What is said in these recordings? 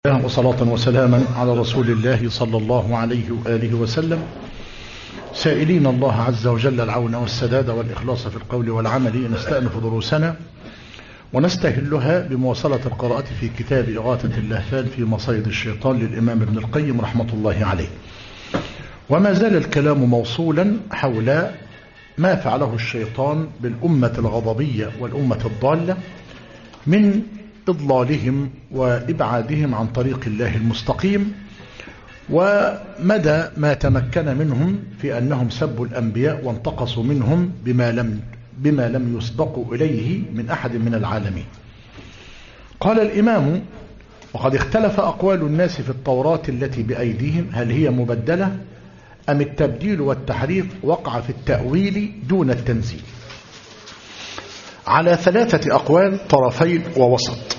وصلاة وسلاما على رسول الله صلى الله عليه وآله وسلم، سائلين الله عز وجل العون والسداد والإخلاص في القول والعمل. نستأنف دروسنا ونستهلها بمواصلة القراءة في كتاب إغاثة اللهفان في مصيد الشيطان للإمام ابن القيم رحمة الله عليه. وما زال الكلام موصولا حول ما فعله الشيطان بالأمة الغضبية والأمة الضالة من إضلالهم وإبعادهم عن طريق الله المستقيم، ومدى ما تمكن منهم في أنهم سبوا الأنبياء وانتقصوا منهم بما لم يسبقوا إليه من أحد من العالمين. قال الإمام: وقد اختلف أقوال الناس في التوراة التي بأيديهم، هل هي مبدلة أم التبديل والتحريف وقع في التأويل دون التنزيل، على 3 أقوال طرفين ووسط.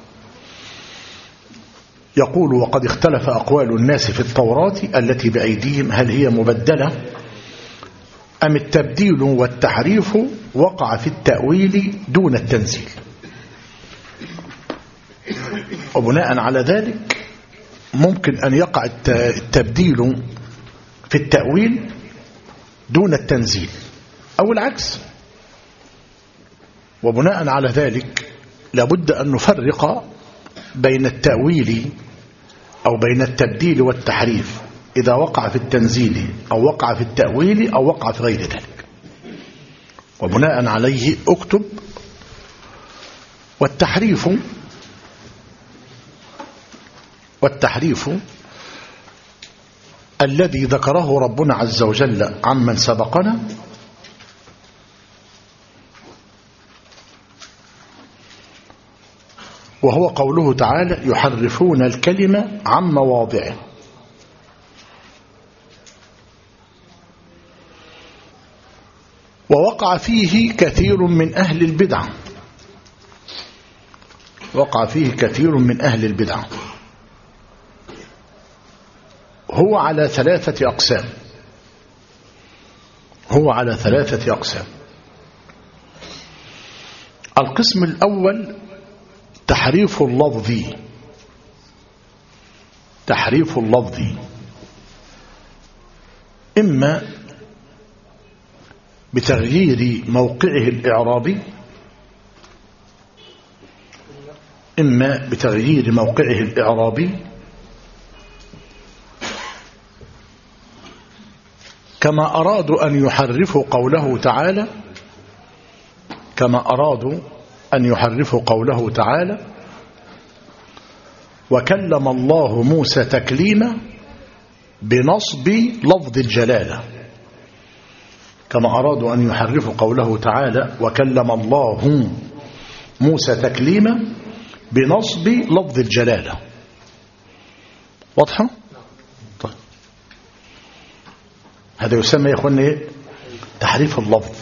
يقول: وقد اختلف أقوال الناس في التوراة التي بأيديهم، هل هي مبدلة أم التبديل والتحريف وقع في التأويل دون التنزيل. وبناء على ذلك ممكن أن يقع التبديل في التأويل دون التنزيل أو العكس. وبناء على ذلك لابد أن نفرق بين التأويل أو بين التبديل والتحريف إذا وقع في التنزيل أو وقع في التأويل أو وقع في غير ذلك. وبناء عليه اكتب: والتحريف الذي ذكره ربنا عز وجل عمن سبقنا وهو قوله تعالى: يحرفون الكلمة عن مواضعه. ووقع فيه كثير من أهل البدعة، هو على 3 أقسام. القسم الأول تحريف اللفظ، إما بتغيير موقعه الإعرابي، كما أرادوا أن يحرفوا قوله تعالى: وكلم الله موسى تكليما، بنصب لفظ الجلالة. كما أرادوا أن يحرفوا قوله تعالى: وكلم الله موسى تكليما، بنصب لفظ الجلالة. واضحة؟ طيب، هذا يسمى يا أخواني تحريف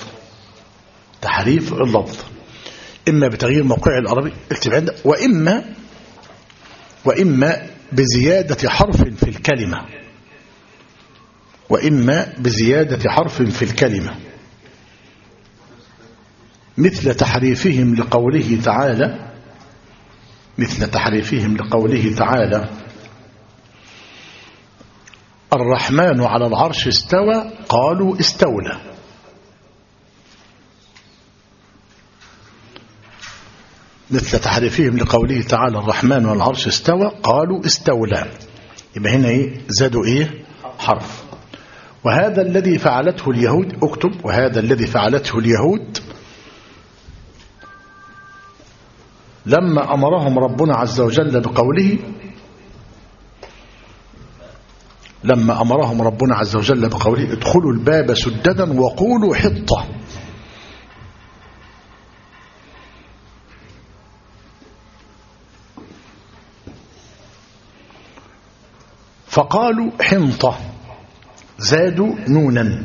اللفظ، إما بتغيير موقعه العربي، اكتب عندك، وإما بزيادة حرف في الكلمة، مثل تحريفهم لقوله تعالى: الرحمن على العرش استوى، قالوا استولى. مثل تحريفهم لقوله تعالى: الرحمن على العرش استوى، قالوا استولى. يبقى هنا زادوا حرف. وهذا الذي فعلته اليهود، اكتب: وهذا الذي فعلته اليهود لما أمرهم ربنا عز وجل بقوله: ادخلوا الباب سددا وقولوا حطة. فقالوا حنطة، زادوا نونا.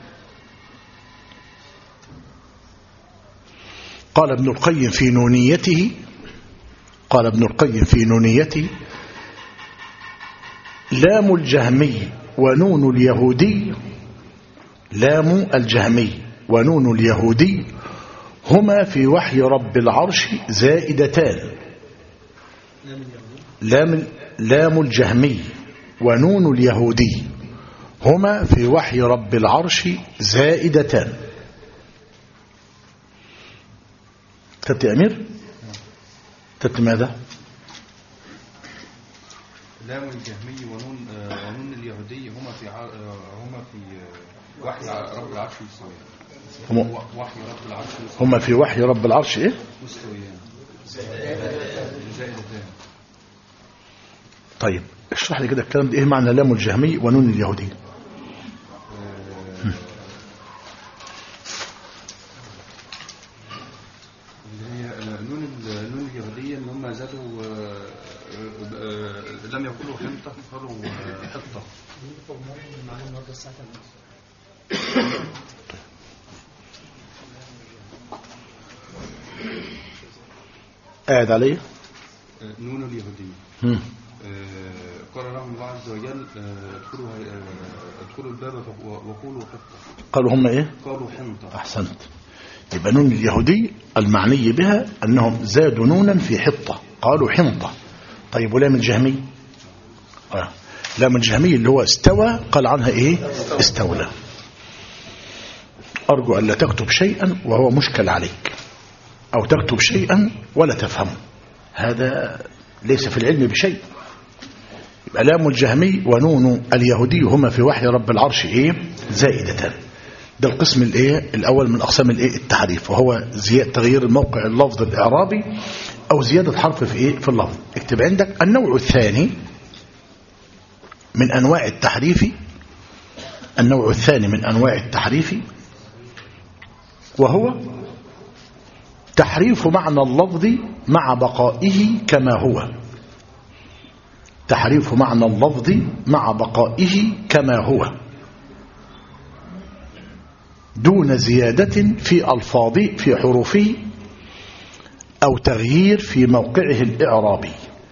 قال ابن القيم في نونيته: لام الجهمي ونون اليهودي هما في وحي رب العرش زائدتان. لام لام الجهمي ونون اليهودي هما في وحي رب العرش زائدتان. كتبت يا أمير؟ كتبت ماذا؟ لام الجهمي ونون اليهودي هما في وحي رب العرش مستويان. وحي رب العرش هما في وحي رب العرش ايه؟ مستويان. طيب اشرح لي كده الكلام ده، ايه معنى لام الجهمي ونون اليهودي؟ نون اليهودية ان هم زادوا لم يقولوا حنطة قالوا حطة. قاعد عليه نون اليهودية قال لهم الله عز وجل ادخلوا الباب وقولوا حطة. قالوا هم ايه؟ قالوا حنطة. احسنت. يبقى نون اليهودي المعني بها انهم زادوا نونا في حطة قالوا حنطة. طيب ولام الجهمي؟ لام الجهمي اللي هو استوى قال عنها ايه؟ استولى. ارجو ان لا تكتب شيئا وهو مشكل عليك، او تكتب شيئا ولا تفهمه، هذا ليس في العلم بشيء. يبقى لام الجهمي ونون اليهودي هما في وحي رب العرش ايه؟ زائدتان. ده القسم الايه؟ الاول من اقسام الايه؟ التحريف، وهو تغيير الموقع اللفظ الاعرابي او زيادة حرف في ايه؟ في اللفظ. اكتب عندك النوع الثاني من انواع التحريف، النوع الثاني من انواع التحريف وهو تحريف معنى اللفظ مع بقائه كما هو. تحريف معنى اللفظ مع بقائه كما هو دون زيادة في ألفاظه في حروفه أو تغيير في موقعه الإعرابي.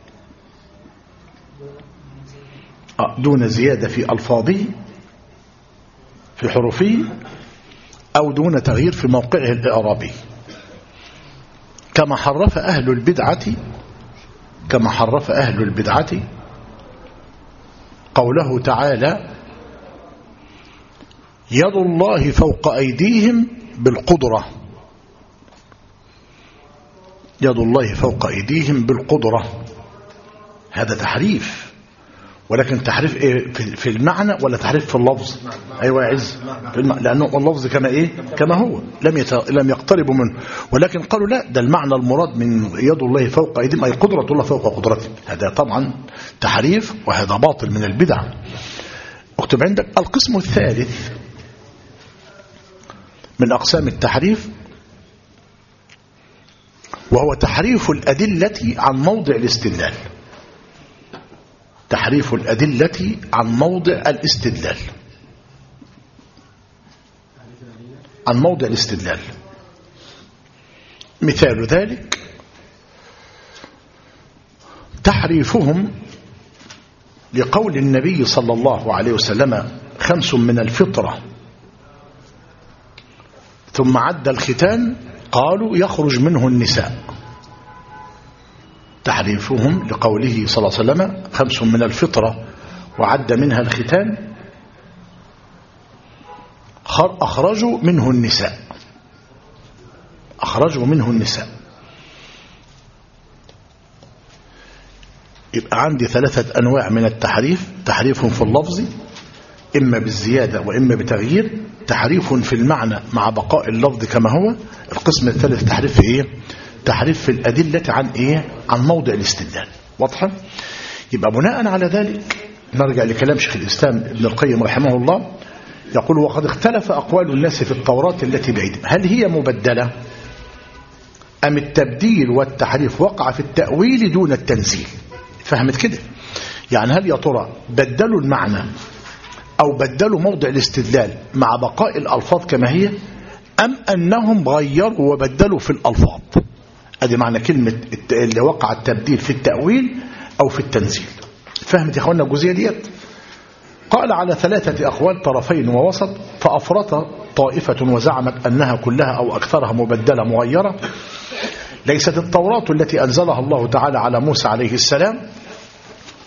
دون زيادة في ألفاظه في حروفه أو دون تغيير في موقعه الإعرابي، كما حرف أهل البدعة قوله تعالى يد الله فوق أيديهم بالقدرة. يد الله فوق أيديهم بالقدرة، هذا تحريف، ولكن تحريف إيه؟ في المعنى ولا تحريف في اللفظ؟ أيوة يا عز، لأنه اللفظ كما إيه؟ كما هو، لم يقتربوا منه، ولكن قالوا لا، ده المعنى المراد من يد الله فوق أيديهم أي قدرة الله فوق قدرتهم. هذا طبعا تحريف وهذا باطل من البدع. اكتب عندك القسم الثالث من أقسام التحريف وهو تحريف الأدلة عن موضع الاستدلال. تحريف الأدلة عن موضع الاستدلال، عن موضع الاستدلال. مثال ذلك تحريفهم لقول النبي صلى الله عليه وسلم 5 من الفطرة ثم عد الختان قالوا يخرج منه النساء. تحريفهم لقوله صلى الله عليه وسلم 5 من الفطرة وعد منها الختان أخرجوا منه النساء. أخرجوا منه النساء. يبقى عندي 3 أنواع من التحريف: تحريف في اللفظ إما بالزيادة وإما بتغيير، تحريف في المعنى مع بقاء اللفظ كما هو. القسم الثالث تحريف في إيه؟ تحريف في الأدلة عن إيه؟ عن موضع الاستدلال. واضحة؟ يبقى بناء على ذلك نرجع لكلام شيخ الإسلام ابن القيم رحمه الله، يقول وقد اختلف أقوال الناس في التوراة التي بأيديهم، هل هي مبدلة أم التبديل والتحريف وقع في التأويل دون التنزيل؟ فهمت كده؟ يعني هل يا ترى بدلوا المعنى أو بدلوا موضع الاستدلال مع بقاء الألفاظ كما هي، أم أنهم غيروا وبدلوا في الألفاظ؟ أدي معنى كلمة اللي وقع التبديل في التأويل أو في التنزيل. فهمت يا أخوانا الجزئية ديت؟ قال على 3 أقوال طرفين ووسط، فأفرط طائفة وزعمت أنها كلها أو أكثرها مبدلة مغيرة. ليست التوراة التي أنزلها الله تعالى على موسى عليه السلام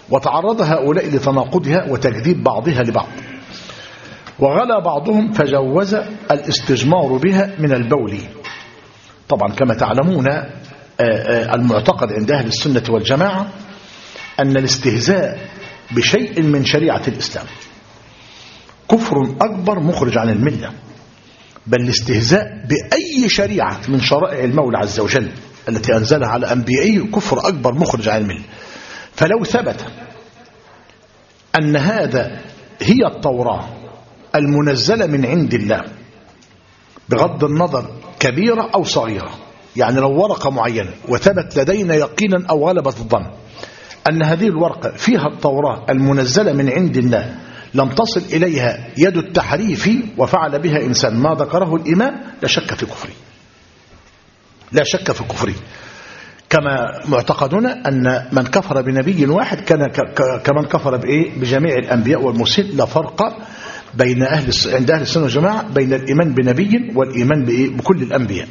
وتعرض هؤلاء لتناقضها وتجديد بعضها لبعض، وغلا بعضهم فجوز الاستجمار بها من البول. طبعا كما تعلمون المعتقد عند أهل السنة والجماعة أن الاستهزاء بشيء من شريعة الإسلام كفر أكبر مخرج عن الملة، بل الاستهزاء بأي شريعة من شرائع المولى عز وجل التي أنزلها على أنبيائه كفر أكبر مخرج عن الملة. فلو ثبت أن هذا هي التوراة المنزلة من عند الله بغض النظر كبيرة أو صغيرة، يعني لو ورقة معينة وثبت لدينا يقينا أو غلبة الظن أن هذه الورقة فيها التوراة المنزلة من عند الله، لم تصل إليها يد التحريف وفعل بها إنسان ما ذكره الإمام، لا شك في كفره، لا شك في كفره. كما معتقدنا أن من كفر بنبي واحد كان كمن كفر بجميع الأنبياء والمرسلين، لا فرق بين عند أهل السنة والجماعة بين الإيمان بنبي والإيمان بكل الأنبياء.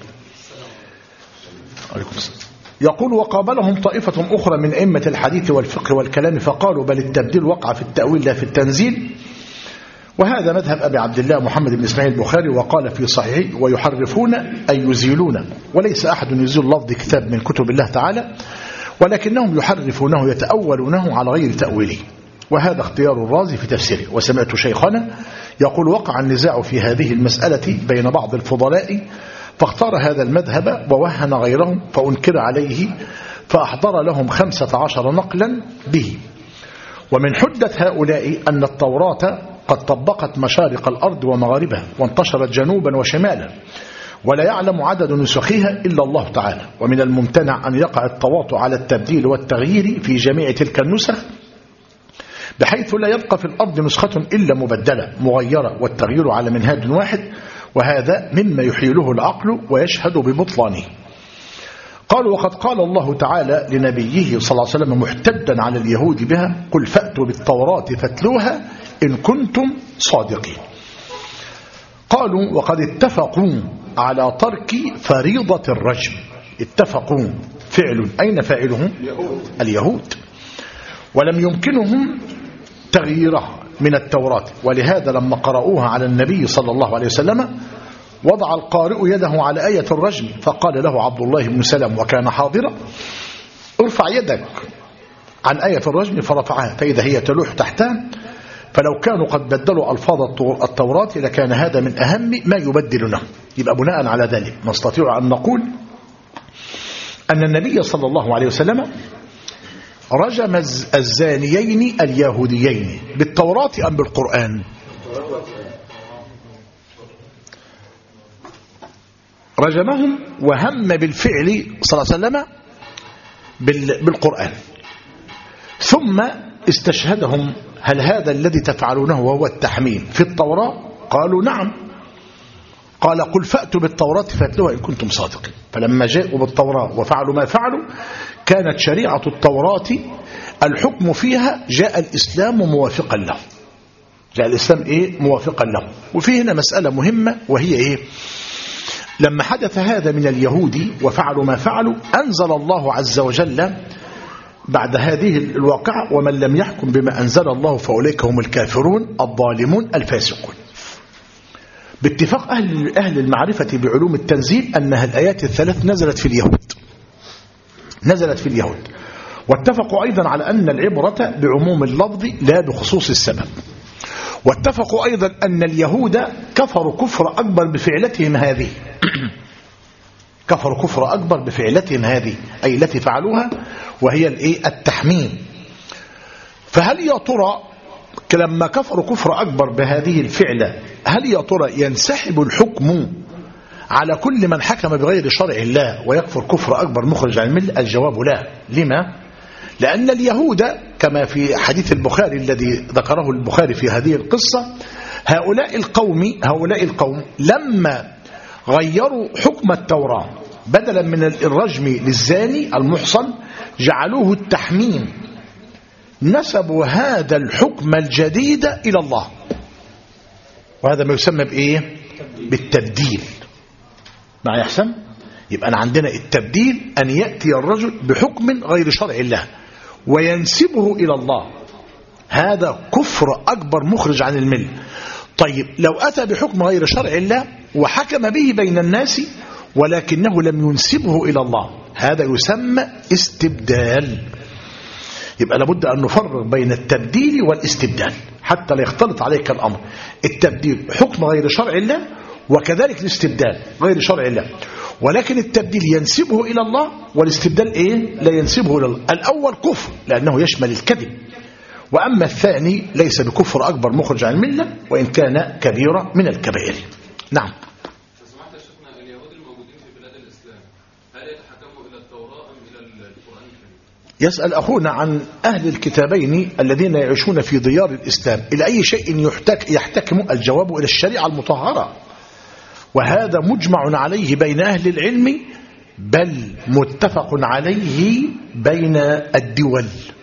عليكم السلام. يقول وقابلهم طائفة أخرى من أئمة الحديث والفقه والكلام فقالوا بل التبديل وقع في التأويل لا في التنزيل، وهذا مذهب أبي عبد الله محمد بن إسماعيل البخاري، وقال في صحيحه ويحرفون أي يزيلون، وليس أحد يزيل لفظ كتاب من كتب الله تعالى، ولكنهم يحرفونه يتأولونه على غير تأويله، وهذا اختيار الرازي في تفسيره. وسمعت شيخنا يقول وقع النزاع في هذه المسألة بين بعض الفضلاء فاختار هذا المذهب ووهن غيرهم فأنكر عليه، فأحضر لهم 15 نقلا به. ومن حدة هؤلاء أن التوراة قد طبقت مشارق الأرض ومغاربها وانتشرت جنوبا وشمالا، ولا يعلم عدد نسخها إلا الله تعالى، ومن الممتنع أن يقع التواطؤ على التبديل والتغيير في جميع تلك النسخ، بحيث لا يبقى في الأرض نسخة إلا مبدلة مغيرة والتغيير على منهاج واحد، وهذا مما يحيله العقل ويشهد ببطلانه. قالوا وقد قال الله تعالى لنبيه صلى الله عليه وسلم محتدا على اليهود بها قل فأتوا بالتوراة فاتلوها إن كنتم صادقين. قالوا وقد اتفقوا على ترك فريضة الرجم. اتفقوا فعل أين فاعلهم؟ اليهود، ولم يمكنهم تغييرها من التوراة، ولهذا لما قرأوها على النبي صلى الله عليه وسلم وضع القارئ يده على آية الرجم فقال له عبد الله بن سلام وكان حاضرا ارفع يدك عن آية الرجم، فرفعها فإذا هي تلوح تحتها. فلو كانوا قد بدلوا ألفاظ التوراة لكان هذا من أهم ما يبدلونه. يبقى بناء على ذلك نستطيع أن نقول أن النبي صلى الله عليه وسلم رجم الزانيين اليهوديين بالتوراة أم بالقرآن؟ رجمهم وهم بالفعل صلى الله عليه وسلم بالقرآن، ثم استشهدهم هل هذا الذي تفعلونه وهو التحميل في التوراة؟ قالوا نعم. قال قل فأتوا بالتوراة فاتلوها إن كنتم صادقين. فلما جاءوا بالتوراة وفعلوا ما فعلوا كانت شريعة التوراة الحكم فيها جاء الإسلام موافقا له، جاء الإسلام موافقا له. وفي هنا مسألة مهمة وهي لما حدث هذا من اليهود وفعلوا ما فعلوا أنزل الله عز وجل بعد هذه الواقعة ومن لم يحكم بما أنزل الله فأولئك هم الكافرون الظالمون الفاسقون. باتفاق أهل المعرفة بعلوم التنزيل أنها الآيات الثلاث نزلت في اليهود، واتفقوا أيضا على أن العبرة بعموم اللفظ لا بخصوص السبب، واتفقوا أيضا أن اليهود كفروا كفر أكبر بفعلتهم هذه كفروا كفر أكبر بفعلتهم هذه أي التي فعلوها وهي التحميم. فهل يا ترى لما كفروا كفر أكبر بهذه الفعلة هل يا ترى ينسحب الحكم على كل من حكم بغير شرع الله ويكفر كفر أكبر مخرج عن الملة؟ الجواب لا. لما؟ لأن اليهود كما في حديث البخاري الذي ذكره البخاري في هذه القصة هؤلاء القوم لما غيروا حكم التوراة بدلا من الرجم للزاني المحصن جعلوه التحميم، نسبوا هذا الحكم الجديد إلى الله، وهذا ما يسمى بالتبديل. ما يحسن؟ يبقى أنا عندنا التبديل أن يأتي الرجل بحكم غير شرع الله وينسبه إلى الله، هذا كفر أكبر مخرج عن الملة. طيب لو أتى بحكم غير شرع الله وحكم به بين الناس ولكنه لم ينسبه إلى الله، هذا يسمى استبدال. يبقى لابد أن نفرق بين التبديل والاستبدال حتى لا يختلط عليك الأمر. التبديل حكم غير شرع الله، وكذلك الاستبدال غير شرع الله، ولكن التبديل ينسبه إلى الله والاستبدال لا ينسبه إلى الله. الأول كفر لأنه يشمل الكذب، وأما الثاني ليس بكفر أكبر مخرج عن الملة وإن كان كبيرة من الكبائر. نعم. سمعت يا شيخنا اليهود الموجودين في بلاد الإسلام هل يتحكموا إلى التوراة أم إلى القرآن الكريم؟ يسأل أخونا عن أهل الكتابين الذين يعيشون في ديار الإسلام إلى أي شيء يحتكم؟ الجواب إلى الشريعة المطهرة، وهذا مجمع عليه بين أهل العلم، بل متفق عليه بين الدول.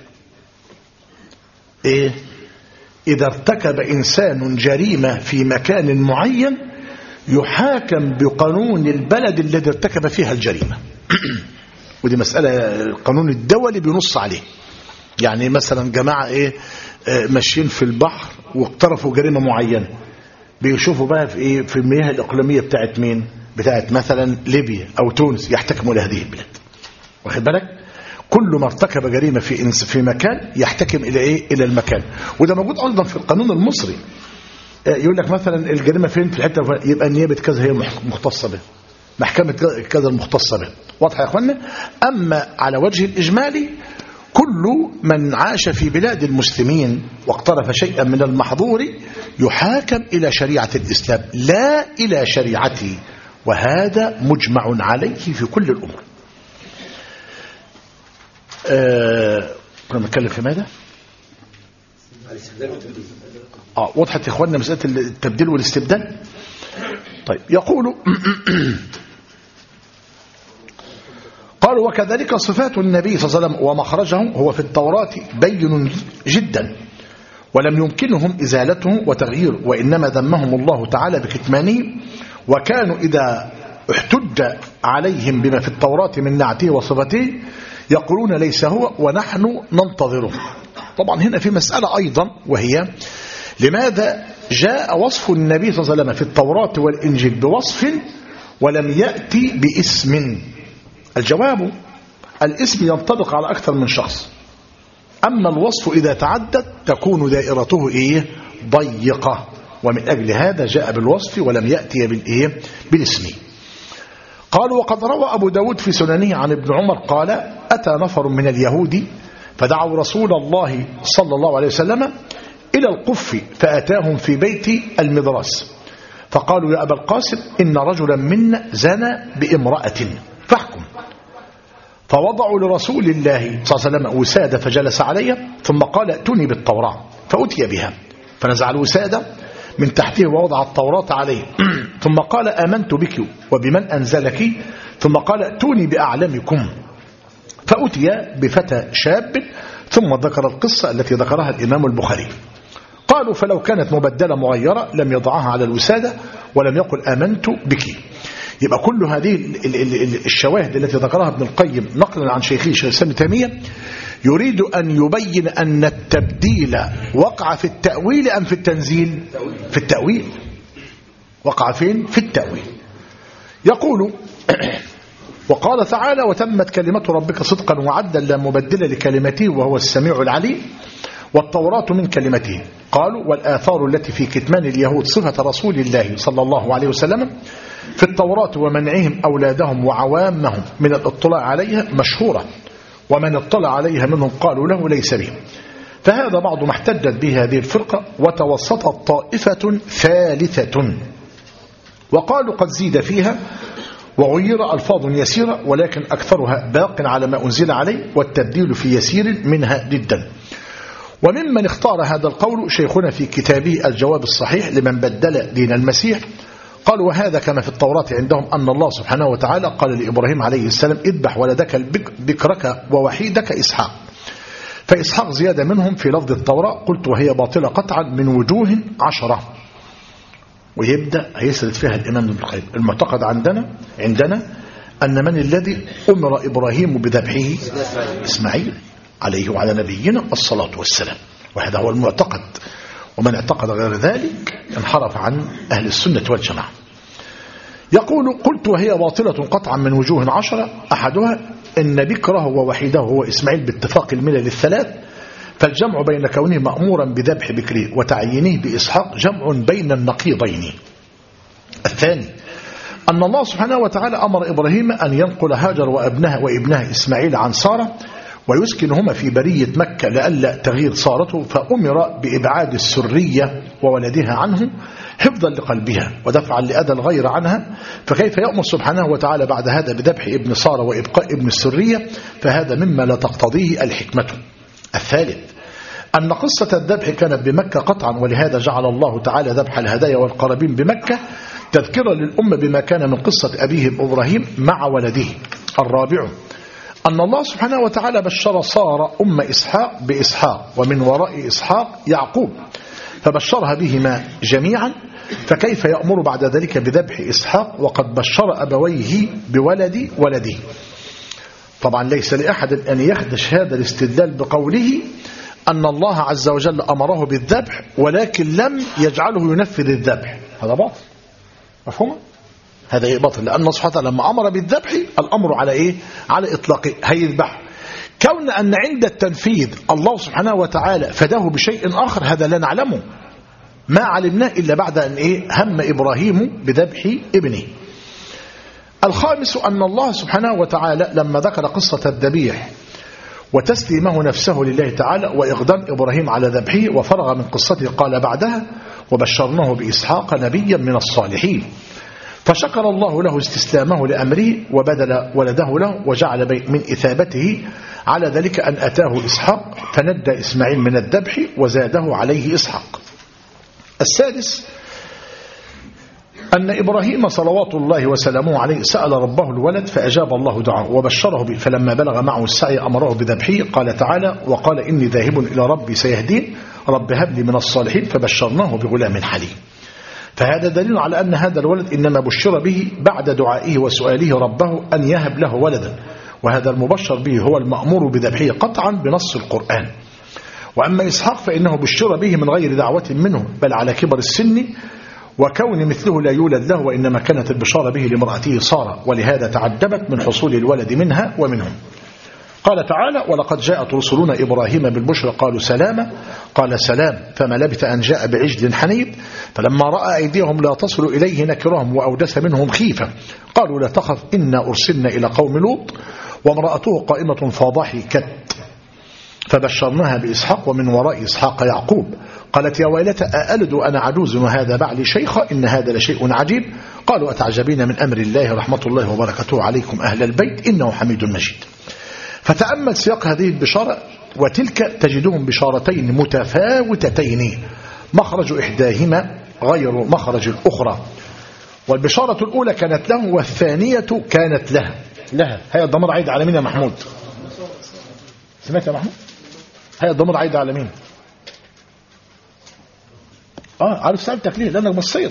إذا ارتكب إنسان جريمة في مكان معين يحاكم بقانون البلد الذي ارتكب فيها الجريمة. ودي مسألة القانون الدولي بينص عليه. يعني مثلا جماعة ماشيين في البحر واقترفوا جريمة معينة، بيشوفوا بقى في المياه الإقليمية بتاعت مين؟ بتاعت مثلا ليبيا أو تونس، يحتكموا لهذه البلاد. واخد بالك؟ كل ما ارتكب جريمة في مكان يحتكم إلى المكان. وده موجود أيضا في القانون المصري. يقول لك مثلا الجريمة فين؟ في الحتة، يبقى نيابة كذا هي مختصة به، محكمة كذا المختصة به. واضح يا اخوانا؟ أما على وجه الإجمالي كل من عاش في بلاد المسلمين واقترف شيئا من المحظور يحاكم إلى شريعة الإسلام لا إلى شريعته، وهذا مجمع عليه في كل الأمور. كنا بنتكلم في ماذا؟ وضحت يا اخواننا مسألة التبديل والاستبدال. طيب يقول قالوا وكذلك صفات النبي صلى الله عليه وسلم ومخرجه هو في التوراة بين جدا، ولم يمكنهم إزالته وتغييره، وإنما ذمهم الله تعالى بكتمانه، وكانوا إذا احتج عليهم بما في التوراة من نعته وصفته يقولون ليس هو ونحن ننتظره. طبعا هنا في مسألة أيضا، وهي لماذا جاء وصف النبي صلى الله عليه وسلم في التوراة والإنجيل بوصف ولم يأتي باسم؟ الجواب الاسم ينطبق على أكثر من شخص، أما الوصف إذا تعدد تكون دائرته ضيقة، ومن أجل هذا جاء بالوصف ولم يأتي بالاسم. قالوا وقد روى أبو داود في سننه عن ابن عمر قال أتى نفر من اليهود فدعوا رسول الله صلى الله عليه وسلم إلى القف، فأتاهم في بيت المدرس فقالوا يا أبا القاسم إن رجلا منا زنى بامرأة فاحكم. فوضعوا لرسول الله صلى الله عليه وسلم وسادة فجلس عليها، ثم قال ائتوني بالتوراة، فأتي بها فنزع الوسادة من تحته ووضع التوراة عليه، ثم قال آمنت بك وبمن أنزلك، ثم قال ائتوني بأعلمكم، فأتي بفتى شاب، ثم ذكر القصة التي ذكرها الإمام البخاري. قالوا فلو كانت مبدلة مغيرة لم يضعها على الوسادة ولم يقل آمنت بك. يبقى كل هذه الشواهد التي ذكرها ابن القيم نقلا عن شيخه الشيخ الإسلام ابن تيمية يريد أن يبين أن التبديل وقع في التأويل أم في التنزيل؟ في التأويل. وقع فين؟ في التأويل. يقول وقال تعالى وتمت كلمة ربك صدقا وعدلا لا مبدل لكلمته وهو السميع العليم، والتوراة من كلمته. قالوا والآثار التي في كتمان اليهود صفة رسول الله صلى الله عليه وسلم في التوراة ومنعهم أولادهم وعوامهم من الاطلاع عليها مشهورة، ومن اطلع عليها منهم قالوا له ليس به. فهذا بعض ما احتجت به هذه الفرقة، وتوسطت طائفة ثالثة وقالوا قد زيد فيها وغير ألفاظ يسيرة، ولكن أكثرها باق على ما أنزل عليه، والتبديل في يسير منها جدا. وممن اختار هذا القول شيخنا في كتابه الجواب الصحيح لمن بدل دين المسيح، قال وهذا كما في التوراة عندهم أن الله سبحانه وتعالى قال لإبراهيم عليه السلام اذبح ولدك بكرك ووحيدك إسحاق، فإسحاق زيادة منهم في لفظ التوراة. قلت وهي باطلة قطعا من وجوه 10. ويبدأ هيسرد فيها الإمام ابن القيم. المعتقد عندنا أن من الذي أمر إبراهيم بذبحه؟ إسماعيل عليه وعلى نبينا الصلاة والسلام، وهذا هو المعتقد، ومن اعتقد غير ذلك انحرف عن أهل السنة والجماعة. يقول: قلت وهي باطلة قطعا من وجوه 10، أحدها إن بكره ووحيده هو إسماعيل باتفاق الملل الثلاث، فالجمع بين كونه مأمورا بذبح بكره وتعيينه بإسحاق جمع بين النقيضين. الثاني أن الله سبحانه وتعالى أمر إبراهيم أن ينقل هاجر وابنها إسماعيل عن سارة ويسكنهما في برية مكة لئلا تغير سارته، فأمر بإبعاد السرية وولدها عنه حفظا لقلبها ودفعا لأذى الغير عنها، فكيف يأمر سبحانه وتعالى بعد هذا بذبح ابن سارة وإبقاء ابن السرية؟ فهذا مما لا تقتضيه الحكمة. الثالث أن قصة الذبح كانت بمكة قطعا، ولهذا جعل الله تعالى ذبح الهدايا والقرابين بمكة تذكرا للأمة بما كان من قصة أبيهم إبراهيم مع ولده. الرابع أن الله سبحانه وتعالى بشر سارة أم إسحاق بإسحاق، ومن وراء إسحاق يعقوب، فبشرها بهما جميعا، فكيف يأمر بعد ذلك بذبح إسحاق وقد بشر أبويه بولد ولده؟ طبعا ليس لأحد أن يخدش هذا الاستدلال بقوله أن الله عز وجل أمره بالذبح ولكن لم يجعله ينفذ الذبح، هذا باطل. مفهوم؟ هذا باطل، لأن الله سبحانه وتعالى لما أمر بالذبح الأمر على إيه؟ على إطلاقه، هيذبح. كون أن عند التنفيذ الله سبحانه وتعالى فداه بشيء آخر، هذا لا نعلمه، ما علمناه إلا بعد أن هم إبراهيم بذبح ابنه. الخامس أن الله سبحانه وتعالى لما ذكر قصة الذبيح وتسليمه نفسه لله تعالى وإقدام إبراهيم على ذبحه وفرغ من قصته قال بعدها: وبشرناه بإسحاق نبيا من الصالحين، فشكر الله له استسلامه لأمره وبدل ولده له، وجعل من إثابته على ذلك أن أتاه إسحاق، فندى إسماعيل من الذبح وزاده عليه إسحاق. السادس أن إبراهيم صلوات الله وسلامه عليه سأل ربه الولد فأجاب الله دعاءه وبشره به، فلما بلغ معه السعي أمره بذبحه. قال تعالى: وقال إني ذاهب إلى ربي سيهدين، رب هب لي من الصالحين، فبشرناه بغلام حليم. فهذا دليل على أن هذا الولد إنما بشر به بعد دعائه وسؤاله ربه أن يهب له ولدا، وهذا المبشر به هو المأمور بذبحه قطعا بنص القرآن. وأما إسحاق فإنه بشر به من غير دعوة منه، بل على كبر السن وكون مثله لا يولد له، وإنما كانت البشارة به لامرأته سارة، ولهذا تعجبت من حصول الولد منها ومنهم. قال تعالى: ولقد جاءت رسلنا إبراهيم بالبشرى قالوا سلاما، قال سلام، فما لبث أن جاء بعجل حنيب، فلما رأى أيديهم لا تصل إليه نكرهم وأوجس منهم خيفة، قالوا لا تخف إنا أرسلنا إلى قوم لوط وامرأته قائمة فضحكت، فبشرناها بإسحاق ومن وراء إسحاق يعقوب، قالت يا ويلتى أألد أنا عجوز وهذا بعلي شيخا إن هذا لشيء عجيب، قالوا أتعجبين من أمر الله رحمة الله وبركاته عليكم أهل البيت إنه حميد مجيد. فتأمل سياق هذه البشارة، وتلك تجدهم بشارتين متفاوتتين، مخرج إحداهما غير مخرج الأخرى، والبشارة الأولى كانت له والثانية كانت لها. هي الضمير عايد على مين يا محمود؟ سمعت يا محمود؟ هي الضمير عايد على مين؟ عارف سألتك ليه؟ لأنك بصيت.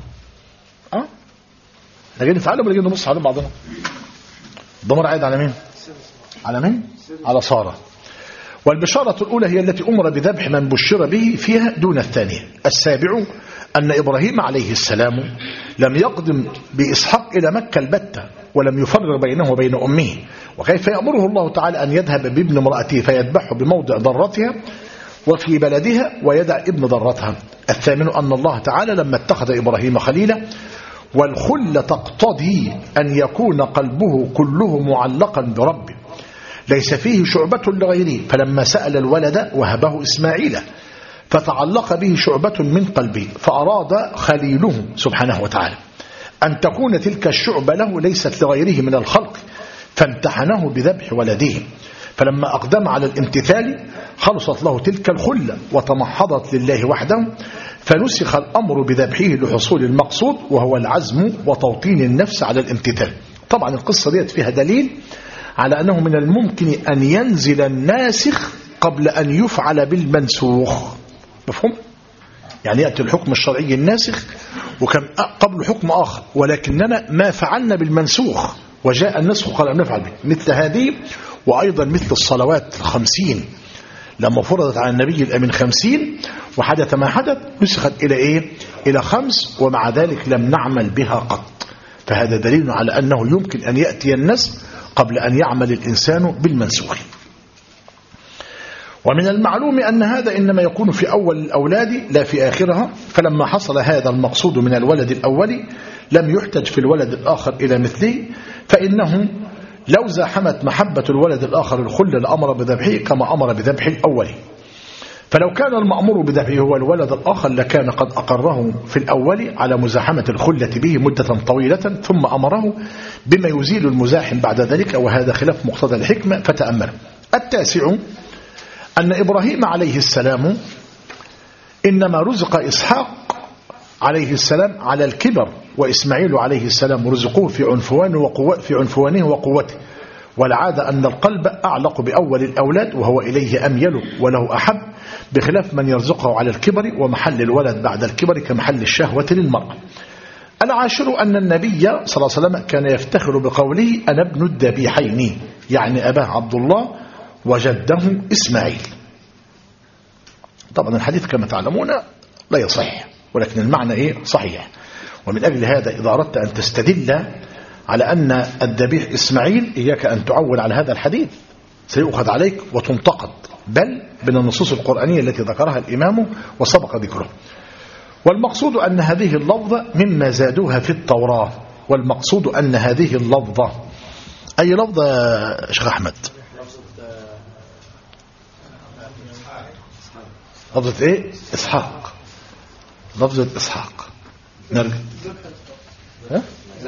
لكن نتعلم ولا نبص على بعضنا؟ الضمير عايد على مين؟ على مين؟ على سارة. والبشارة الأولى هي التي أمر بذبح من بشر به فيها دون الثانية. السابع أن إبراهيم عليه السلام لم يقدم بإسحاق إلى مكة البتة، ولم يفرق بينه وبين أمه، وكيف يأمره الله تعالى أن يذهب بابن امرأته فيذبحه بموضع ضرتها وفي بلدها ويدع ابن ضرتها. الثامن أن الله تعالى لما اتخذ إبراهيم خليلا، والخلة تقتضي أن يكون قلبه كله معلقا بربه ليس فيه شعبة لغيره، فلما سأل الولد وهبه إسماعيل فتعلق به شعبة من قلبه، فأراد خليله سبحانه وتعالى أن تكون تلك الشعبة له ليست لغيره من الخلق، فامتحنه بذبح ولده، فلما أقدم على الامتثال خلصت له تلك الخلة وتمحضت لله وحده، فنسخ الأمر بذبحه لحصول المقصود وهو العزم وتوطين النفس على الامتثال. طبعا القصة ديت فيها دليل على أنه من الممكن أن ينزل الناسخ قبل أن يفعل بالمنسوخ. مفهوم؟ يعني يأتي الحكم الشرعي الناسخ وكان قبل حكم آخر، ولكننا ما فعلنا بالمنسوخ وجاء النسخ قال أن نفعل به، مثل هذه وأيضا مثل الصلوات 50 لما فرضت على النبي الأمين 50 وحدث ما حدث نسخت إلى إيه؟ إلى 5 ومع ذلك لم نعمل بها قط. فهذا دليل على أنه يمكن أن يأتي النسخ قبل أن يعمل الإنسان بالمنسوخ. ومن المعلوم أن هذا إنما يكون في أول الأولاد لا في آخرها، فلما حصل هذا المقصود من الولد الأولي لم يحتج في الولد الآخر إلى مثله، فإنه لو زاحمت محبة الولد الآخر الخل لأمر بذبحه كما أمر بذبح الأولي. فلو كان المأمور بذبحه هو الولد الآخر لكان قد أقره في الأول على مزاحمة الخلة به مدة طويلة ثم أمره بما يزيل المزاحم بعد ذلك، وهذا خلاف مقتضى الحكمة فتأمل. التاسع أن إبراهيم عليه السلام إنما رزق إسحاق عليه السلام على الكبر، وإسماعيل عليه السلام رزقوه في عنفوانه وقوته، والعادة أن القلب أعلق بأول الأولاد وهو إليه أميل وله أحب، بخلاف من يرزقه على الكبر ومحل الولد بعد الكبر كمحل الشهوة للمرأة. العاشر أن النبي صلى الله عليه وسلم كان يفتخر بقوله أنا ابن الذبيحين، يعني أباه عبد الله وجده إسماعيل. طبعا الحديث كما تعلمون لا يصح، ولكن المعنى إيه؟ صحيح. ومن أجل هذا إذا أردت أن تستدل على أن الذبيح إسماعيل إياك أن تعول على هذا الحديث، سيؤخذ عليك وتنتقد، بل من النصوص القرآنية التي ذكرها الإمام وسبق ذكره. والمقصود أن هذه اللفظة مما زادوها في التوراة، والمقصود أن هذه اللفظة أي لفظة يا شيخ أحمد؟ لفظة إيه؟ إسحاق. لفظة إسحاق. نرجع ها؟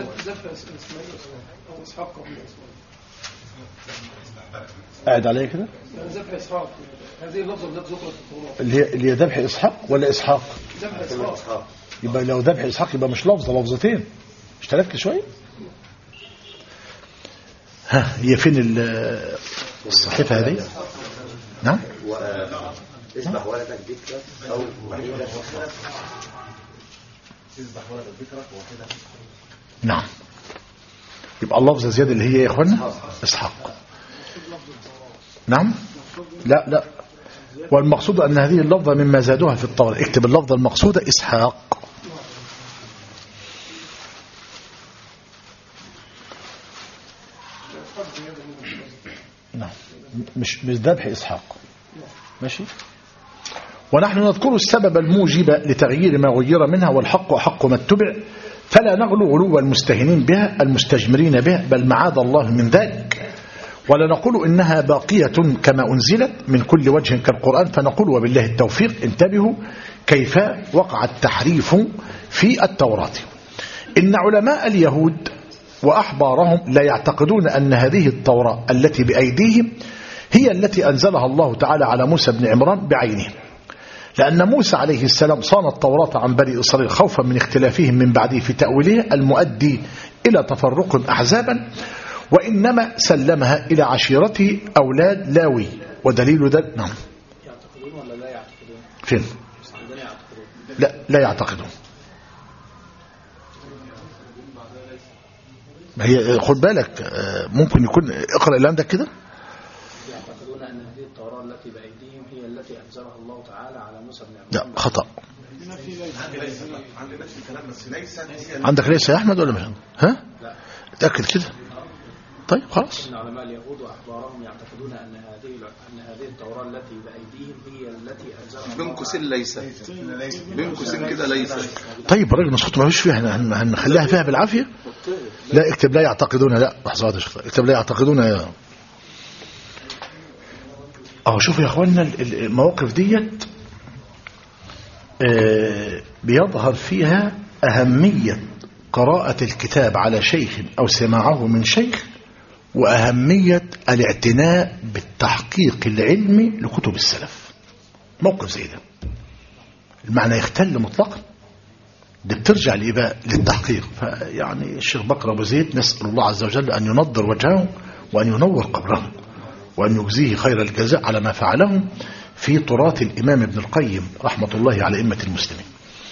قاعد عليه كده؟ ذبح إسحاق. هذه اللفظة التي ذكرت في التوراة اللي هي ذبح إسحاق ولا إسحاق؟ ذبح إسحاق. يبقى لو ذبح إسحاق يبقى مش لفظة، لفظتين. مش تركز شوية؟ ها هي فين الصحيفة هذه؟ نعم؟ اذبح ولدك ذكرك أو وحيدك وحدك. اذبح ولدك ذكرك وحدك. نعم. يبقى اللفظة زيادة اللي هي يا إخوانا إسحاق. نعم؟ لا والمقصود أن هذه اللفظة مما زادوها في الطور. اكتب اللفظة المقصودة إسحاق. نعم مش ذبح إسحاق. ماشي. ونحن نذكر السبب الموجب لتغيير ما غير منها، والحق أحق ما اتبع، فلا نغلو غلو المستهينين بها المستجمرين بها، بل معاذ الله من ذلك. ولا نقول إنها باقية كما أنزلت من كل وجه كالقرآن، فنقول وبالله التوفيق. انتبهوا كيف وقع التحريف في التوراة. إن علماء اليهود وأحبارهم لا يعتقدون أن هذه التوراة التي بأيديهم هي التي أنزلها الله تعالى على موسى بن عمران بعينه، لأن موسى عليه السلام صان التوراة عن بني إسرائيل خوفا من اختلافهم من بعده في تأويلها المؤدي إلى تفرق أحزابا، وإنما سلمها إلى عشيرته أولاد لاوي. ودليل ذلك نعم. يعتقدون ولا لا يعتقدون؟ فين؟ لا يعتقدون. هي خد بالك ممكن يكون اقرأ اللي عندك كده. يعتقدون أن هذه التوراة التي بأيديهم هي التي أنزلها الله تعالى على موسى بن عمران. لا خطأ. عندك ليس يا أحمد ولا مش؟ ها؟ لا. تأكد كده. طيب خلاص. إن علماء اليهود وأحبارهم يعتقدون أن هذه التوراة التي بأيديهم هي التي أنزلها بين قوسين ليس، بين قوسين كده ليس. طيب الراجل مسخوط ما فيش فيها، هنخليها فيها بالعافية. لا اكتب لا يعتقدون. لا لحظة يا شيخ، اكتب لا يعتقدون يا شوفوا يا اخوانا المواقف ديت بيظهر فيها أهمية قراءة الكتاب على شيخ أو سماعه من شيخ، وأهمية الاعتناء بالتحقيق العلمي لكتب السلف. موقف زي ده المعنى يختل مطلقا، دي بترجع للتحقيق. فيعني الشيخ بكر أبو زيد نسأل الله عز وجل أن ينضر وجهه وأن ينور قبره وأن يجزيه خير الجزاء على ما فعله في تراث الإمام ابن القيم رحمة الله على أئمة المسلمين.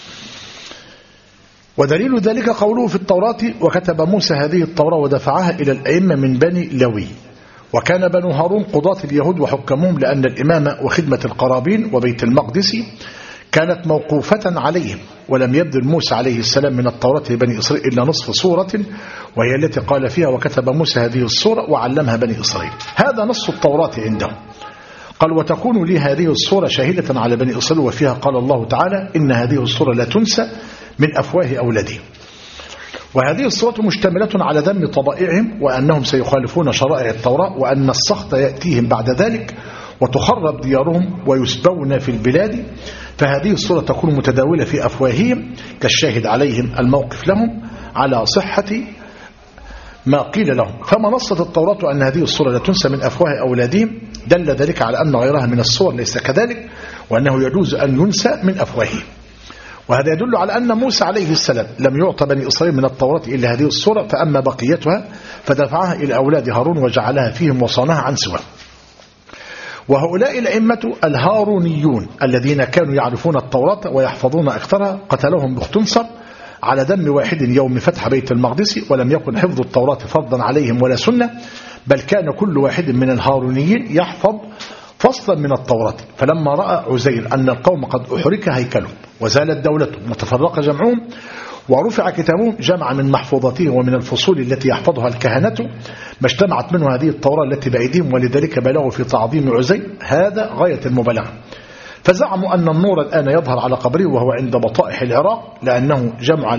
ودليل ذلك قوله في التوراة وكتب موسى هذه التوراة ودفعها إلى الأئمة من بني لوي، وكان بنو هارون قضاة اليهود وحكمهم، لأن الإمامة وخدمة القرابين وبيت المقدس كانت موقوفة عليهم، ولم يبذل موسى عليه السلام من التوراة لبني إسرائيل إلا نصف سورة، وهي التي قال فيها وكتب موسى هذه السورة وعلمها بني إسرائيل. هذا نص التوراة عندهم. قال وتكون لي هذه السورة شاهدة على بني إسرائيل، وفيها قال الله تعالى إن هذه السورة لا تنسى من أفواه أولادهم. وهذه السورة مشتملة على ذم طبائعهم، وأنهم سيخالفون شرائع التوراة، وأن السخط يأتيهم بعد ذلك وتخرب ديارهم ويسبون في البلاد. فهذه السورة تكون متداولة في أفواههم كالشاهد عليهم الموقف لهم على صحة ما قيل لهم. فما نصت التوراة أن هذه السورة لا تنسى من أفواه أولادهم دل ذلك على أن غيرها من السور ليس كذلك، وأنه يجوز أن ينسى من أفواههم. وهذا يدل على أن موسى عليه السلام لم يعطى بني إسرائيل من التوراة إلا هذه السورة، فأما بقيتها فدفعها إلى أولاد هارون وجعلها فيهم وصانها عن سواه. وهؤلاء الأئمة الهارونيون الذين كانوا يعرفون التوراة ويحفظون أكثرها قتلهم باختصار على دم واحد يوم فتح بيت المقدس، ولم يكن حفظ التوراة فرضا عليهم ولا سنة، بل كان كل واحد من الهارونيين يحفظ فصلا من التوراة. فلما رأى عزير أن القوم قد أحرك هيكلهم وزالت دولتهم وتفرق جمعهم ورفع كتابهم، جمع من محفوظته ومن الفصول التي يحفظها الكهنة ما اجتمعت منه هذه التوراة التي بأيديهم، ولذلك بلغوا في تعظيم عزير هذا غاية المبالغة. فزعموا أن النور الآن يظهر على قبره وهو عند بطائح العراق، لأنه جمع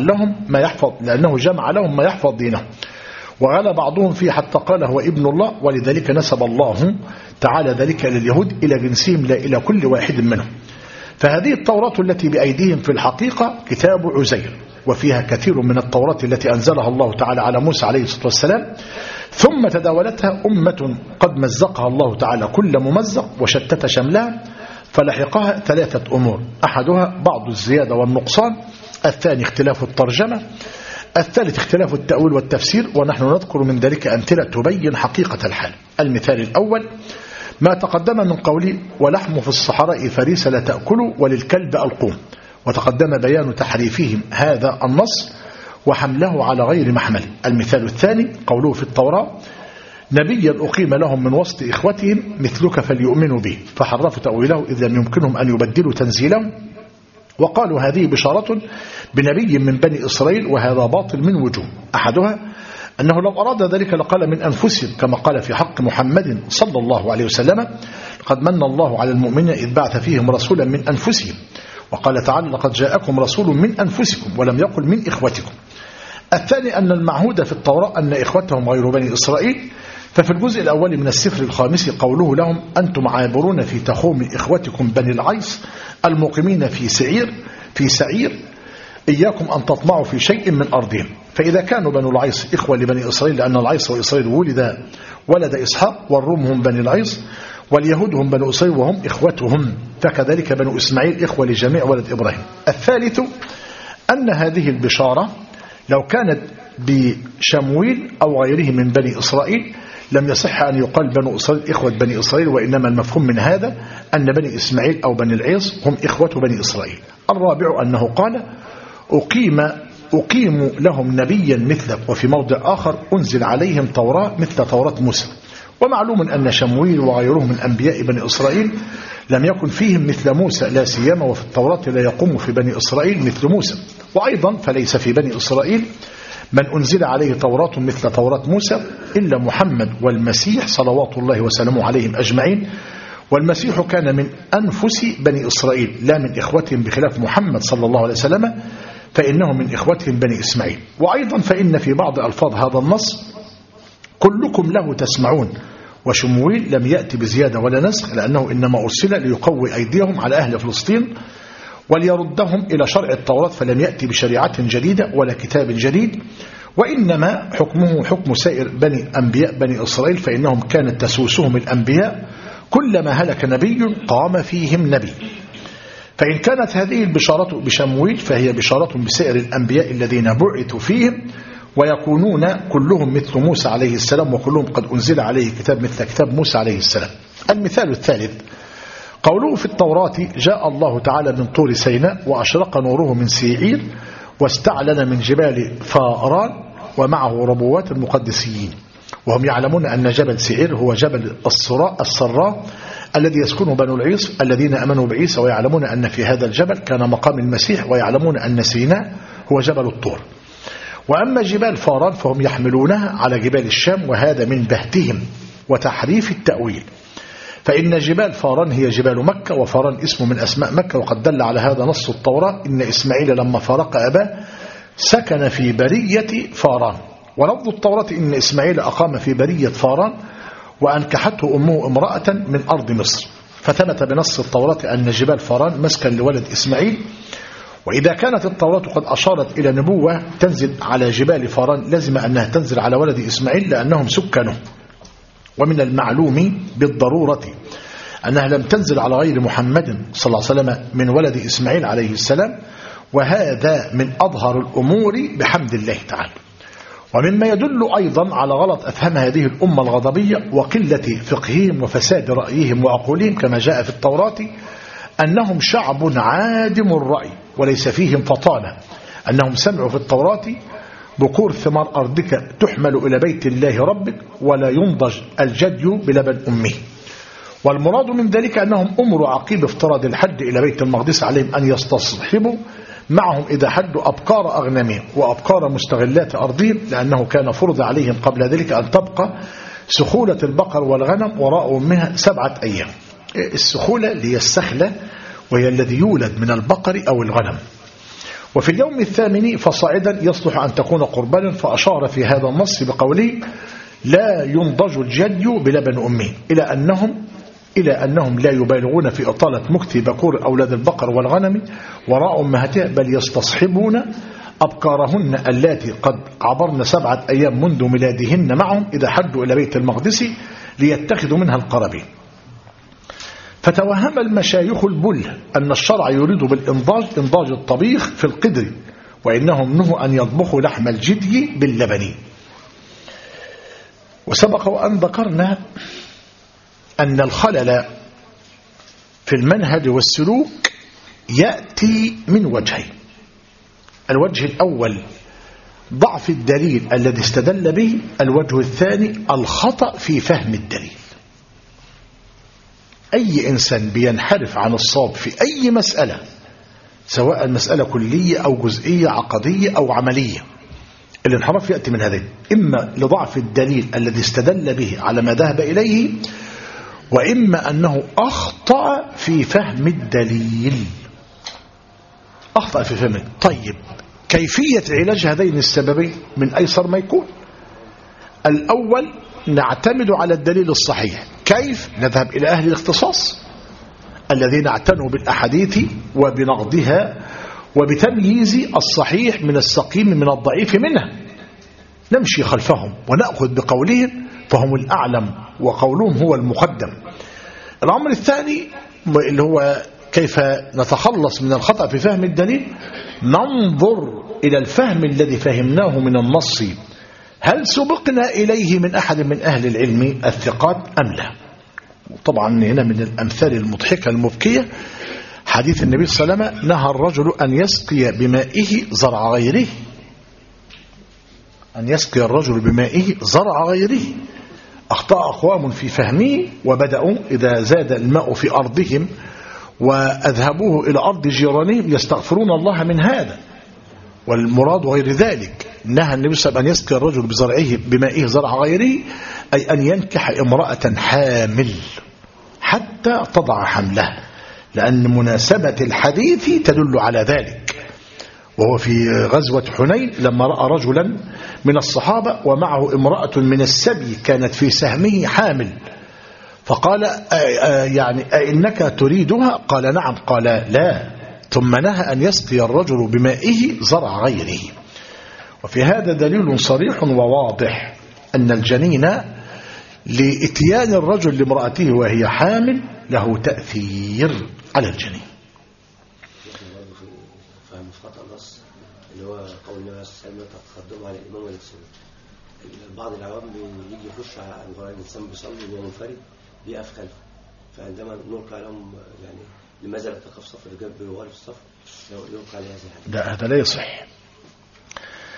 لهم ما يحفظ دينه. وغلى بعضهم فيه حتى قال هو ابن الله، ولذلك نسب الله تعالى ذلك إلى اليهود إلى جنسهم لا إلى كل واحد منهم. فهذه التوراة التي بأيديهم في الحقيقة كتاب عزير، وفيها كثير من التوراة التي أنزلها الله تعالى على موسى عليه الصلاة والسلام، ثم تداولتها أمة قد مزقها الله تعالى كل ممزق وشتت شملها، فلحقها ثلاثة أمور: أحدها بعض الزيادة والنقصان، الثاني اختلاف الترجمة، الثالث اختلاف التأويل والتفسير، ونحن نذكر من ذلك أمثلة تبين حقيقة الحال. المثال الأول ما تقدم من قوله ولحم في الصحراء فريسة لا تأكل وللكلب ألقوم، وتقدم بيان تحريفهم هذا النص وحمله على غير محمل. المثال الثاني قوله في التوراة نبيا أقيم لهم من وسط إخوتهم مثلك فليؤمنوا به، فحرفوا تأويله إذ لم يمكنهم أن يبدلوا تنزيله، وقالوا هذه بشارة بنبي من بني إسرائيل، وهذا باطل من وجوه. أحدها أنه لو أراد ذلك لقال من أنفسهم، كما قال في حق محمد صلى الله عليه وسلم قد من الله على المؤمنين إذ بعث فيهم رسولا من أنفسهم، وقال تعالى لقد جاءكم رسول من أنفسكم، ولم يقل من إخوتكم. الثاني أن المعهود في التوراة أن إخوتهم غير بني إسرائيل، ففي الجزء الأول من السفر الخامس قوله لهم أنتم عابرون في تخوم إخوتكم بني العيس المقيمين في سعير إياكم أن تطمعوا في شيء من أرضهم. فإذا كانوا بنو العيس إخوة لبني إسرائيل، لأن العيس وإسرائيل ولد إسحاق، والروم هم بني العيس، واليهود هم بنو إسرائيل وهم إخوتهم، فكذلك بنو إسماعيل إخوة لجميع ولد إبراهيم. الثالث أن هذه البشارة لو كانت بشمويل أو غيره من بني إسرائيل لم يصح أن يقال بنو إسرائيل إخوة بني إسرائيل، وإنما المفهوم من هذا أن بني إسماعيل أو بني العيس هم إخوة بني إسرائيل. الرابع أنه قال أقيم لهم نبيا مثلك، وفي موضع آخر أنزل عليهم توراة مثل توراة موسى. ومعلوم أن شمويل وغيره من أنبياء بني إسرائيل لم يكن فيهم مثل موسى، لا سيما وفي التوراة لا يقوم في بني إسرائيل مثل موسى. وأيضا فليس في بني إسرائيل من أنزل عليه توراة مثل توراة موسى إلا محمد والمسيح صلوات الله وسلامه عليهم أجمعين، والمسيح كان من أنفس بني إسرائيل لا من إخوتهم، بخلاف محمد صلى الله عليه وسلم فإنه من إخوتهم بني إسماعيل. وأيضا فإن في بعض ألفاظ هذا النص كلكم له تسمعون، وشمويل لم يأتي بزيادة ولا نسخ، لأنه إنما أرسل ليقوي أيديهم على أهل فلسطين وليردهم إلى شرع التوراة، فلم يأتي بشريعة جديدة ولا كتاب جديد، وإنما حكمه حكم سائر أنبياء بني إسرائيل، فإنهم كانت تسوسهم الأنبياء كلما هلك نبي قام فيهم نبي. فإن كانت هذه البشارة بشمويل فهي بشارة بسائر الأنبياء الذين بعثوا فيهم، ويكونون كلهم مثل موسى عليه السلام، وكلهم قد أنزل عليه كتاب مثل كتاب موسى عليه السلام. المثال الثالث قوله في التوراة جاء الله تعالى من طور سيناء وأشرق نوره من سيعير واستعلن من جبال فاران ومعه ربوات المقدسيين. وهم يعلمون أن جبل سعير هو جبل الصراء الذي يسكنه بنو العيص الذين أمنوا بعيسى، ويعلمون أن في هذا الجبل كان مقام المسيح، ويعلمون أن سيناء هو جبل الطور. وأما جبال فاران فهم يحملونها على جبال الشام، وهذا من بهتهم وتحريف التأويل، فإن جبال فاران هي جبال مكة، وفاران اسم من أسماء مكة، وقد دل على هذا نص التوراة: إن إسماعيل لما فارق أباه سكن في برية فاران. ولفظ التوراة إن إسماعيل أقام في برية فاران وأنكحته أمه امرأة من أرض مصر، فثبت بنص التوراة أن جبال فاران مسكن لولد إسماعيل. وإذا كانت التوراة قد أشارت إلى نبوة تنزل على جبال فاران، لازم أنها تنزل على ولد إسماعيل لأنهم سكنه. ومن المعلوم بالضرورة أنها لم تنزل على غير محمد صلى الله عليه وسلم من ولد إسماعيل عليه السلام، وهذا من أظهر الأمور بحمد الله تعالى. ومما يدل أيضا على غلط أفهم هذه الأمة الغضبية وقلة فقههم وفساد رأيهم وعقولهم كما جاء في التوراة أنهم شعب عادم الرأي وليس فيهم فطانة، أنهم سمعوا في التوراة: بكور ثمار أرضك تحمل إلى بيت الله ربك ولا ينضج الجدي بلبن أمه. والمراد من ذلك أنهم أمروا عقيب افتراض الحج إلى بيت المقدس عليهم أن يستصحبوا معهم إذا حدوا أبقار أغنامهم وأبقار مستغلات أرضهم، لأنه كان فرض عليهم قبل ذلك أن تبقى سخولة البقر والغنم وراء أمها 7 أيام. السخولة اللي هي السخلة، وهي الذي يولد من البقر أو الغنم. وفي اليوم الثامن فصاعدا يصلح أن تكون قربانا، فأشار في هذا النص بقوله: لا ينضج الجدي بلبن أمه، إلى أنهم لا يبالغون في إطالة مكث بكور أولاد البقر والغنم وراء أمهاتها، بل يستصحبون أبكارهن اللاتي قد عبرن 7 أيام منذ ميلادهن معهم إذا حدوا إلى بيت المقدس ليتخذوا منها القرابين. فتوهم المشايخ البله أن الشرع يريد بالإنضاج إنضاج الطبيخ في القدر، وإنهم نهوا أن يطبخوا لحم الجدي باللبن. وسبق وأن ذكرنا أن الخلل في المنهج والسلوك يأتي من وجهين: الوجه الأول ضعف الدليل الذي استدل به، الوجه الثاني الخطأ في فهم الدليل. أي إنسان بينحرف عن الصواب في أي مسألة، سواء مسألة كلية أو جزئية عقدية أو عملية، الانحراف يأتي من هذين: إما لضعف الدليل الذي استدل به على ما ذهب إليه، وإما أنه أخطأ في فهم الدليل. أخطأ في فهم. طيب، كيفية علاج هذين السببين من أيسر ما يكون. الأول نعتمد على الدليل الصحيح. كيف؟ نذهب إلى أهل الاختصاص الذين اعتنوا بالأحاديث وبنقضها وبتمييز الصحيح من السقيم من الضعيف منه، نمشي خلفهم ونأخذ بقولهم فهم الأعلم وقولهم هو المقدم. الأمر الثاني اللي هو كيف نتخلص من الخطأ في فهم الدليل، ننظر إلى الفهم الذي فهمناه من النص، هل سبقنا إليه من أحد من أهل العلم الثقات أم لا. طبعا هنا من الأمثال المضحكة المبكية حديث النبي صلى الله عليه وسلم: نهى الرجل أن يسقي بمائه زرع غيره، أن يسقي الرجل بمائه زرع غيره. أخطأ أقوام في فهمه وبدأوا إذا زاد الماء في أرضهم وأذهبوه إلى أرض جيرانهم يستغفرون الله من هذا، والمراد غير ذلك. نهى النبي صلى الله عليه وسلم أن يسقي الرجل بمائه زرع غيره، أي أن ينكح امرأة حامل حتى تضع حمله، لأن مناسبة الحديث تدل على ذلك. وهو في غزوة حنين لما رأى رجلا من الصحابة ومعه امرأة من السبي كانت في سهمه حامل، فقال: يعني أئنك تريدها؟ قال: نعم. قال: لا. ثم نهى أن يسقي الرجل بمائه زرع غيره. وفي هذا دليل صريح وواضح أن الجنين لإتيان الرجل لامرأته وهي حامل له تأثير على الجنين. فهم خطأ النص اللي هو قول النبي صلى الله عليه وسلم: تقدموا على الإمام ولا تسلموا. بعض العوام يجي يخش على الإنسان بيصلي وهو منفرد بيقف خلفه، فعندما نلقى لهم يعني لماذا لا تقف صف الرجال بالوغال في الصف، يلقى على هذا الحديث. لا، هذا لا يصح.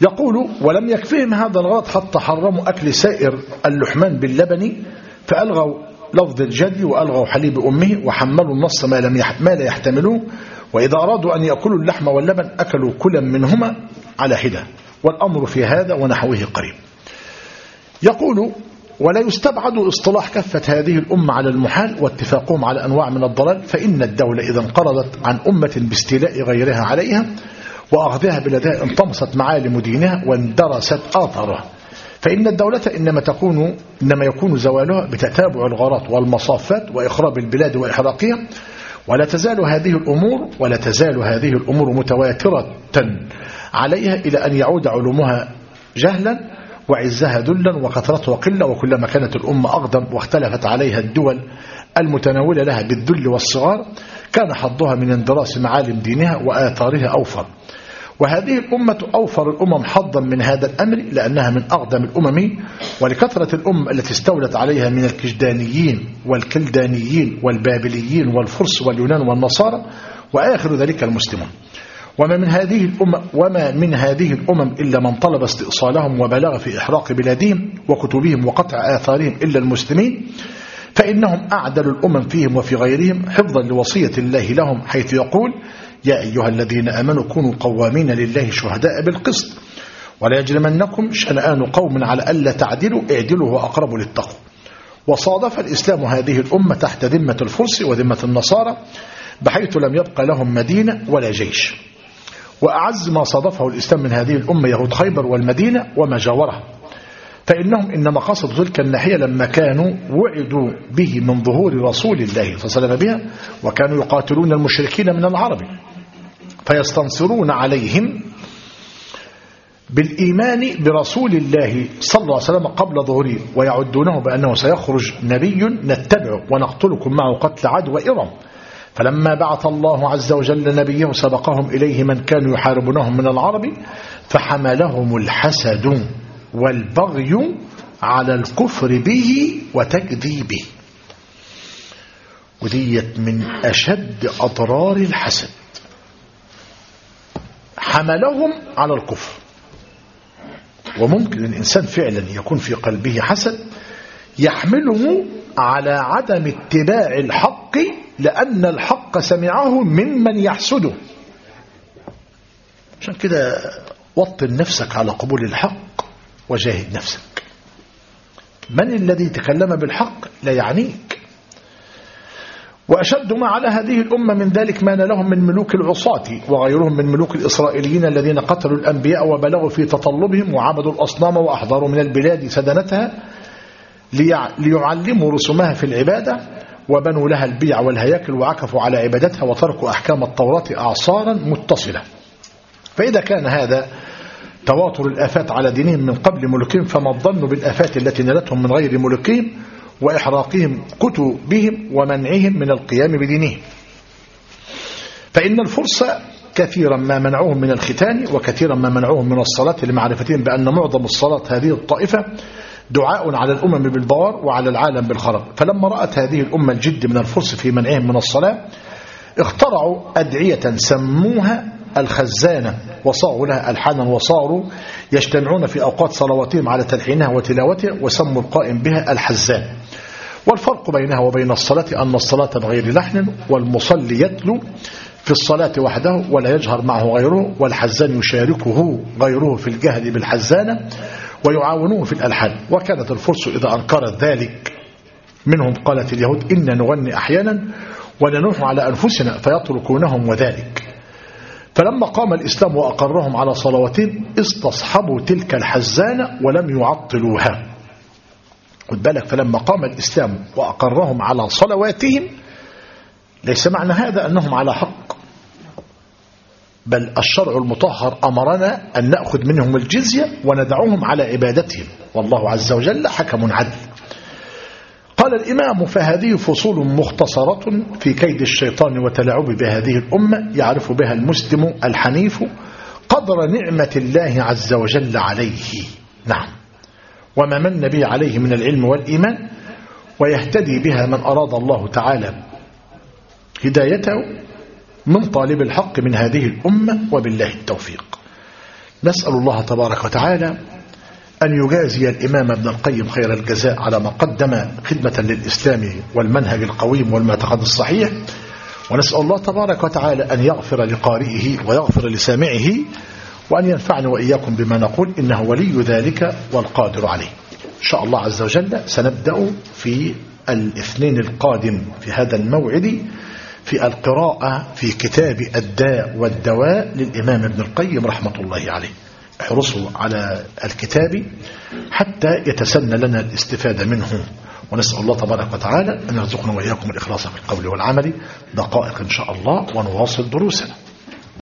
يقول ولم يكفيهم هذا الغرض حتى حرموا أكل سائر اللحمان باللبن، فألغوا لفظ الجدي وألغوا حليب أمه وحملوا النص ما لا يحتملوه، وإذا أرادوا أن يأكلوا اللحم واللبن أكلوا كلا منهما على حدة، والأمر في هذا ونحوه قريب. يقول ولا يستبعد اصطلاح كافة هذه الأمة على المحال واتفاقهم على أنواع من الضلال، فإن الدولة إذا انقرضت عن أمة باستيلاء غيرها عليها وأخذها بلدها انطمست معالم دينها واندرست آثارها، فإن الدولة إنما يكون زوالها بتتابع الغارات والمصافات وإخراب البلاد وإحراقها، ولا تزال هذه الأمور متواترة عليها إلى أن يعود علومها جهلا وعزها ذلا وكثرتها قلة، وكلما كانت الأمة أقدم واختلفت عليها الدول المتناولة لها بالذل والصغار كان حظها من اندراس معالم دينها وآثارها أوفر. وهذه الأمة أوفر الأمم حظا من هذا الأمر لأنها من أقدم الأمم، ولكثرة الأمم التي استولت عليها من الكجدانيين والكلدانيين والبابليين والفرس واليونان والنصارى وآخر ذلك المسلمون. وما من هذه الأمم إلا من طلب استئصالهم وبلغ في إحراق بلادهم وكتبهم وقطع آثارهم إلا المسلمين، فإنهم أعدل الأمم فيهم وفي غيرهم حفظا لوصية الله لهم، حيث يقول يا أيها الذين آمنوا كونوا قوامين لله شهداء بالقسط ولا يجرمنكم شنآن قوم على ألا تعدلوا اعدلوا هو أقرب للتقوى. وصادف الإسلام هذه الأمة تحت ذمة الفرس وذمة النصارى، بحيث لم يبقى لهم مدينة ولا جيش. وأعز ما صادفه الإسلام من هذه الأمة يهود خيبر والمدينة وما جاورها، فإنهم إنما قصدوا تلك الناحية لما كانوا وعدوا به من ظهور رسول الله صلى الله عليه وسلم بها، وكانوا يقاتلون المشركين من العرب فيستنصرون عليهم بالإيمان برسول الله صلى الله عليه وسلم قبل ظهوره، ويعدونه بأنه سيخرج نبي نتبعه ونقتلكم معه قتل عاد وإرم. فلما بعث الله عز وجل نبيه سبقهم إليه من كانوا يحاربونهم من العرب، فحملهم الحسد والبغي على الكفر به وتكذيبه. وديت من أشد أضرار الحسد، حملهم على الكفر. وممكن الإنسان فعلا يكون في قلبه حسد يحمله على عدم اتباع الحق، لأن الحق سمعه ممن يحسده. عشان كده وطن نفسك على قبول الحق وجاهد نفسك. من الذي تكلم بالحق لا يعنيك. وأشد ما على هذه الأمة من ذلك ما نالهم من ملوك العصاة وغيرهم من ملوك الإسرائيليين الذين قتلوا الأنبياء وبلغوا في تطلبهم وعبدوا الأصنام وأحضروا من البلاد سدنتها ليعلموا رسومها في العبادة، وبنوا لها البيع والهياكل وعكفوا على عبادتها وتركوا أحكام التوراة أعصارا متصلة. فإذا كان هذا تواتر الآفات على دينهم من قبل ملوكهم، فما الظن بالآفات التي نالتهم من غير ملوكهم وإحراقهم كتبهم ومنعهم من القيام بدينهم. فإن الفرس كثيرا ما منعوهم من الختان وكثيرا ما منعوهم من الصلاة لمعرفتهم بأن معظم الصلاة هذه الطائفة دعاء على الأمم بالبوار وعلى العالم بالخراب. فلما رأت هذه الأمة الجد من الفرس في منعهم من الصلاة، اخترعوا أدعية سموها الخزانة وصاغوا لها ألحانا، وصاروا يجتمعون في أوقات صلواتهم على تلحينها وتلاوتها، وسموا القائم بها الحزان. والفرق بينها وبين الصلاة أن الصلاة بغير لحن، والمصلي يتلو في الصلاة وحده ولا يجهر معه غيره، والحزان يشاركه غيره في الجهل بالحزانة ويعاونوه في الألحان. وكانت الفرس إذا أنكرت ذلك منهم قالت اليهود إن نغني أحيانا وننوح على أنفسنا، فيتركونهم وذلك. فلما قام الإسلام وأقرهم على صلواتهم استصحبوا تلك الحزانة ولم يعطلوها. خد بالك، فلما قام الإسلام وأقرهم على صلواتهم ليس معنى هذا أنهم على حق، بل الشرع المطهر أمرنا أن نأخذ منهم الجزية وندعوهم على عبادتهم، والله عز وجل حكم عدل. قال الإمام فهذه فصول مختصرة في كيد الشيطان وتلاعب بهذه الأمة يعرف بها المسلم الحنيف قدر نعمة الله عز وجل عليه، نعم، وما من به عليه من العلم والإيمان، ويهتدي بها من أراد الله تعالى هدايته من طالب الحق من هذه الأمة، وبالله التوفيق. نسأل الله تبارك وتعالى أن يجازي الإمام ابن القيم خير الجزاء على ما قدم خدمة للإسلام والمنهج القويم والمعتقد الصحيح، ونسأل الله تبارك وتعالى أن يغفر لقارئه ويغفر لسامعه، وأن ينفعني وإياكم بما نقول، إنه ولي ذلك والقادر عليه. إن شاء الله عز وجل سنبدأ في الاثنين القادم في هذا الموعد في القراءة في كتاب الداء والدواء للإمام ابن القيم رحمة الله عليه. احرصوا على الكتاب حتى يتسنى لنا الاستفادة منه، ونسأل الله تبارك وتعالى أن يرزقنا وإياكم الإخلاص في القول والعمل. دقائق إن شاء الله ونواصل دروسنا.